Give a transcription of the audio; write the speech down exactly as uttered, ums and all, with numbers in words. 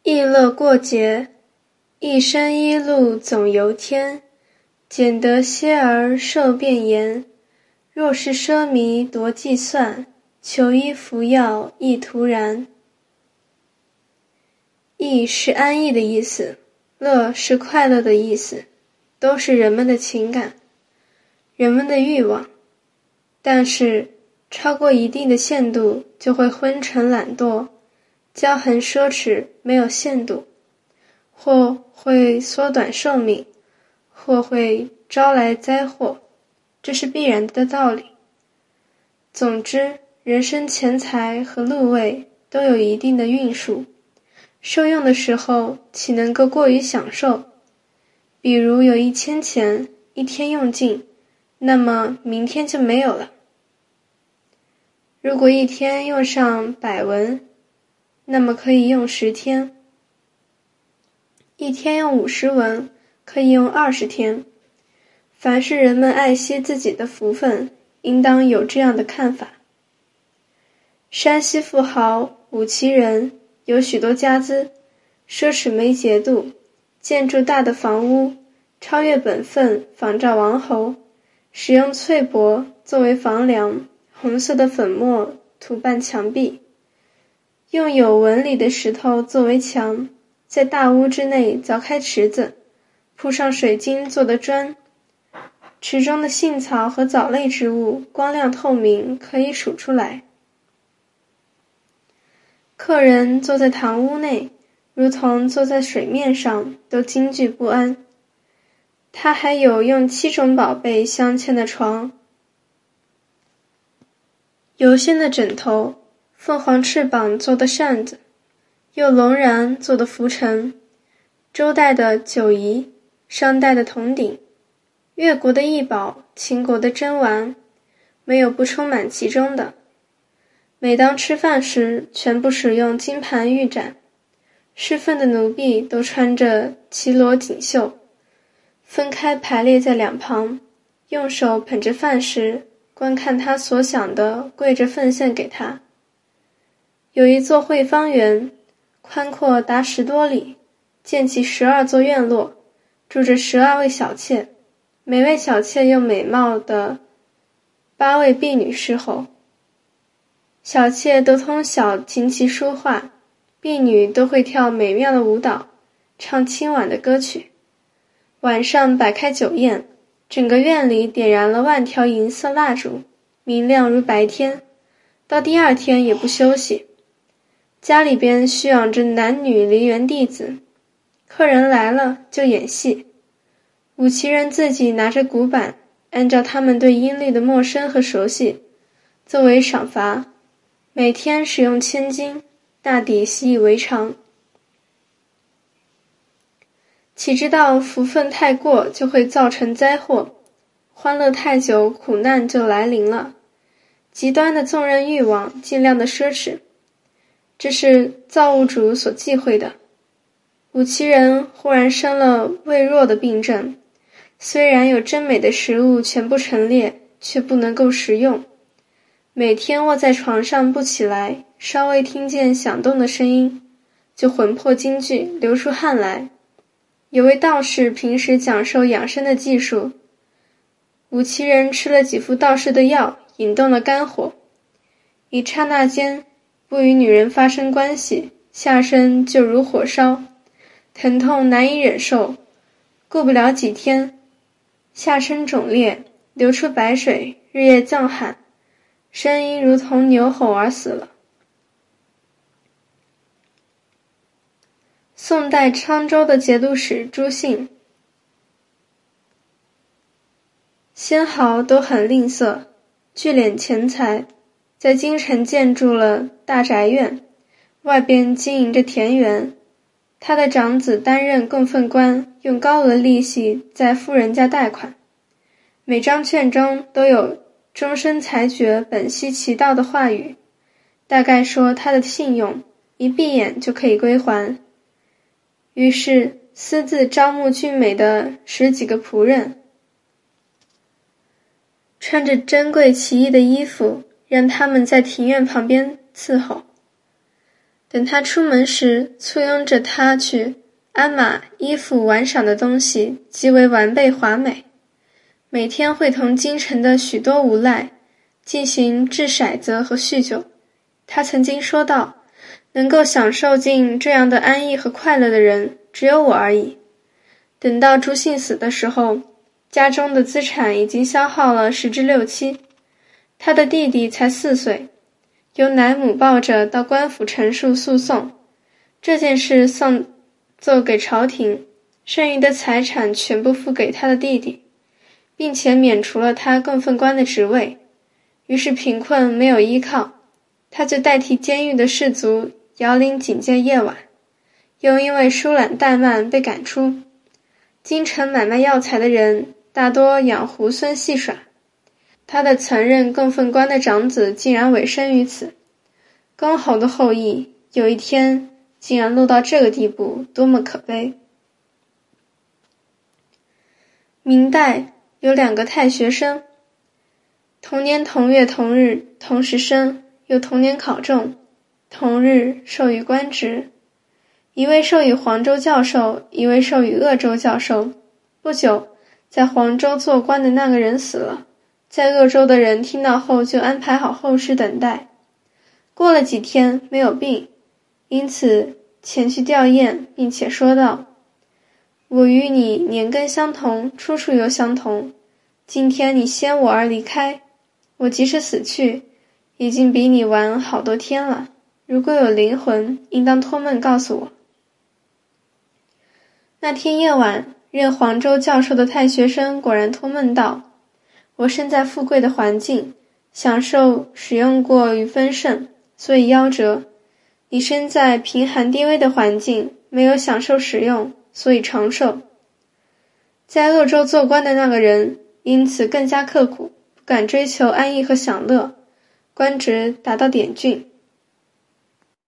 逸乐过节，一生一路总由天，俭得些儿受便言。若是奢靡多计算，求医服药亦徒然。逸是安逸的意思，乐是快乐的意思，都是人们的情感，人们的欲望。但是超过一定的限度就会昏沉懒惰，骄横奢侈没有限度，或会缩短寿命，或会招来灾祸，这是必然的道理。总之，人生钱财和禄位都有一定的运数，受用的时候岂能够过于享受？比如有一千钱，一天用尽，那么明天就没有了。如果一天用上百文，那么可以用十天；一天用五十文，可以用二十天。凡是人们爱惜自己的福分，应当有这样的看法。山西富豪武其人有许多家资，奢侈没节度，建筑大的房屋，超越本分仿照王侯，使用翠帛作为房梁，红色的粉末涂扮墙壁，用有纹理的石头作为墙，在大屋之内凿开池子，铺上水晶做的砖，池中的杏草和藻类之物光亮透明，可以数出来。客人坐在堂屋内，如同坐在水面上，都惊惧不安。他还有用七种宝贝镶嵌的床，油仙的枕头，凤凰翅膀做的扇子，又龙髯做的拂尘，周代的酒仪，商代的铜鼎，越国的异宝，秦国的珍玩，没有不充满其中的。每当吃饭时，全部使用金盘玉盏，侍奉的奴婢都穿着齐罗锦绣，分开排列在两旁，用手捧着饭食，观看他所想的，跪着奉献给他。有一座会方园，宽阔达十多里，建起十二座院落，住着十二位小妾，每位小妾用美貌的八位婢女侍候。小妾都通晓琴棋书画，婢女都会跳美妙的舞蹈，唱清婉的歌曲。晚上摆开酒宴，整个院里点燃了万条银色蜡烛，明亮如白天，到第二天也不休息。家里边蓄养着男女梨园弟子，客人来了就演戏。武其人自己拿着鼓板，按照他们对音律的陌生和熟悉，作为赏罚，每天使用千金，大抵习以为常。岂知道福分太过就会造成灾祸，欢乐太久苦难就来临了。极端的纵任欲望，尽量的奢侈，这是造物主所忌讳的。武其人忽然生了胃弱的病症，虽然有真美的食物全部陈列，却不能够食用。每天卧在床上不起来，稍微听见响动的声音，就魂魄惊惧，流出汗来。有位道士平时讲授养生的技术，武其人吃了几副道士的药，引动了肝火，一刹那间不与女人发生关系，下身就如火烧，疼痛难以忍受，过不了几天，下身肿裂，流出白水，日夜叫喊，声音如同牛吼而死了。宋代沧州的节度使朱信，先豪都很吝啬，聚敛钱财，在京城建筑了大宅院，外边经营着田园。他的长子担任供奉官，用高额利息在富人家贷款，每张券中都有终身裁决本息其道的话语，大概说他的信用一闭眼就可以归还。于是私自招募俊美的十几个仆人，穿着珍贵奇异的衣服，让他们在庭院旁边伺候。 等他出门时，簇拥着他去，鞍马、衣服、玩赏的东西极为完备华美。每天会同京城的许多无赖进行掷骰子和酗酒。他曾经说道，能够享受尽这样的安逸和快乐的人，只有我而已。等到朱信死的时候，家中的资产已经消耗了十之六七。他的弟弟才四岁，由奶母抱着到官府陈述诉讼，这件事送奏给朝廷，剩余的财产全部付给他的弟弟，并且免除了他供奉官的职位。于是贫困没有依靠，他就代替监狱的士卒摇铃警戒夜晚，又因为疏懒怠慢被赶出。京城买卖药材的人大多养猢狲戏耍，他的曾任供奉官的长子竟然委身于此。公侯的后裔有一天竟然落到这个地步，多么可悲。明代有两个太学生，同年同月同日同时生，又同年考中，同日授予官职。一位授予黄州教授，一位授予鄂州教授。不久，在黄州做官的那个人死了，在鄂州的人听到后就安排好后事等待。过了几天没有病，因此前去吊唁，并且说道，我与你年庚相同，出处又相同，今天你先我而离开，我即使死去，已经比你晚好多天了，如果有灵魂，应当托梦告诉我。那天夜晚，任黄州教授的太学生果然托梦道，我身在富贵的环境，享受使用过于丰盛，所以夭折。你身在贫寒低微的环境，没有享受使用，所以长寿。在鄂州做官的那个人因此更加刻苦，不敢追求安逸和享乐，官职达到典郡。